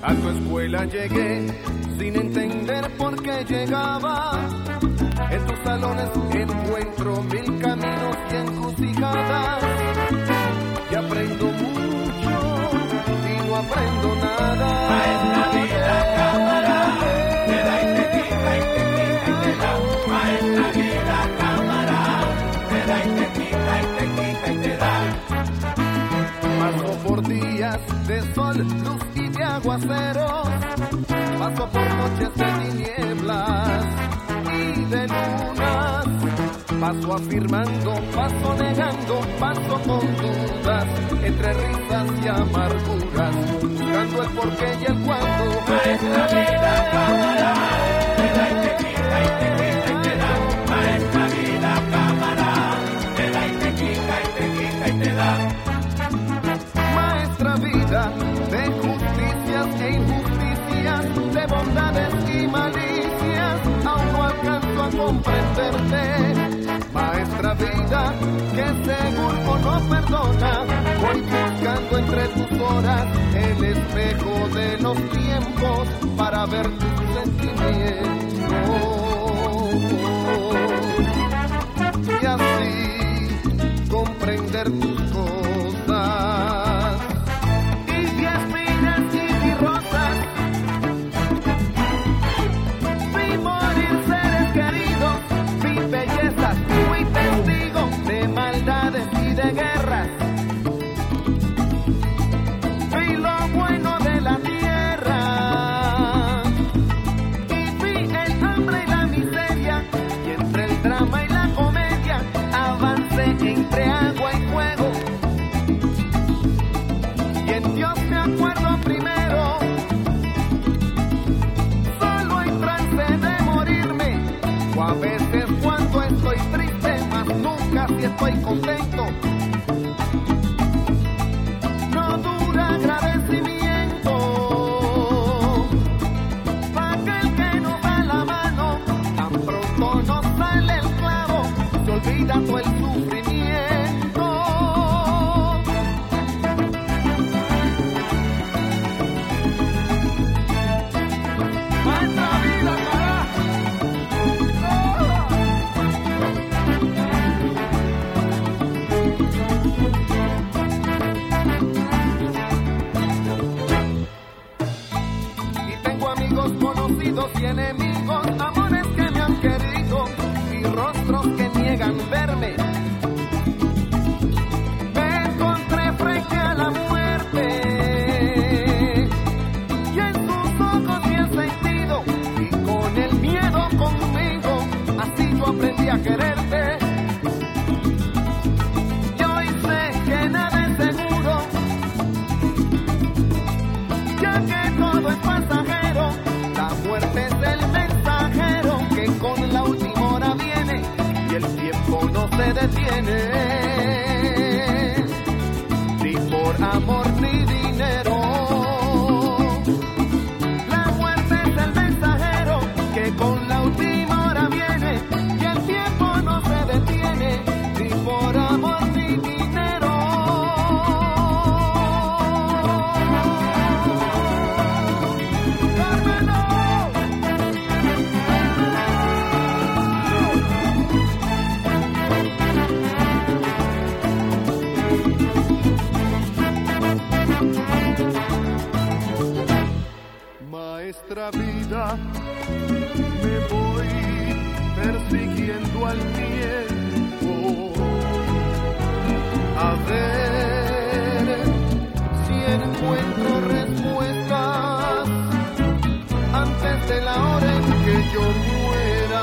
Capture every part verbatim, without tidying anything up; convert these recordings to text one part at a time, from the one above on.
A tu escuela llegué sin entender por qué llegaba. En tus salones encuentro mil caminos y encrucijadas. Y aprendo mucho y no aprendo nada. Maestra vida, cámara, te da y te quita y te quita y te da. Maestra vida, cámara, te da y te quita y te quita y te da. Paso por días de sol, luz y de aguaceros. Paso por noches de tinieblas y de lunas. Paso afirmando, paso negando, paso con dudas, entre risas y amarguras, buscando el porqué y el cuándo. Maestra vida, cámara, te da y te quita y te quita y te da. Maestra vida, cámara, te da y te quita y te quita y te da. Maestra vida de justicias e injusticias, de bondades y malicias, aún no alcanzo a comprenderte. Maestra vida, que seguro no perdona, voy buscando entre tus horas el espejo de los tiempos para ver tus sentimientos. Y así comprender tus cosas. Y vi espinas y vi rosas, vi morir seres queridos, vi bellezas, fui testigo de maldades y de guerras. Vi lo bueno de la tierra y vi el hambre y la miseria, y entre el drama y la comedia avancé entre agua y fuego. Y en Dios me acuerdo primero, solo en trance de morirme, o a veces cuando estoy triste, mas nunca si estoy contento. No dura agradecimiento pa' aquel que nos da la mano, tan pronto nos sale el clavo, se olvida todo el sufrimiento. Maestra vida, carajo. Y tengo amigos conocidos y enemigos, amores que me han querido y rostros que niegan verme. Me encontré frente a la muerte y en sus ojos vi el sentido, y con el miedo conmigo, así yo aprendí a quererte. Y hoy sé que nada es seguro, ya que todo es pasajero. La muerte es el mensajero que con la última hora viene, y el tiempo no se detiene, ni por amor ni dinero. La muerte es el mensajero que con la última hora viene, y el tiempo no se detiene, ni por amor ni dinero. ¡Carmelo! Maestra vida, me voy persiguiendo al tiempo, a ver si encuentro respuestas antes de la hora en que yo muera.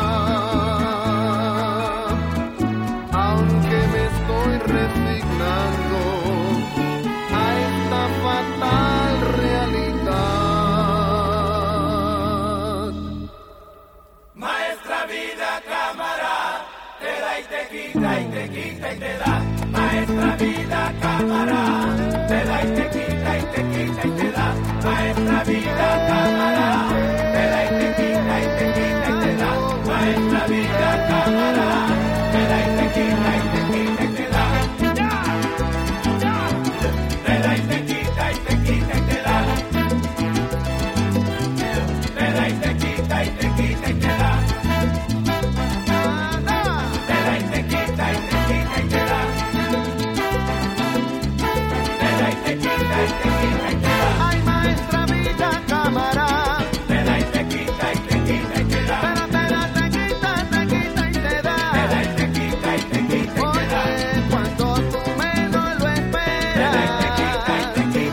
Aunque me estoy resignando a esta fatal realidad. Maestra vida, cámara, te da y te quita y te quita y te da. Maestra vida, cámara, te da y te quita y te quita y te da. Maestra vida, cámara, te da y te quita y te quita y te da. Maestra vida, cámara, te da y te quita y te quita y te da. Te da y te quita y te quita y te da. y te quita y te quita y te da. Ay, maestra vida cámara, Te da y te quita y te quita y te da. pero te da, te quita, te quita y te da. Te da y te quita y te quita y te da. Oye, cuando tú menos lo esperas. Te da y te quita y te quita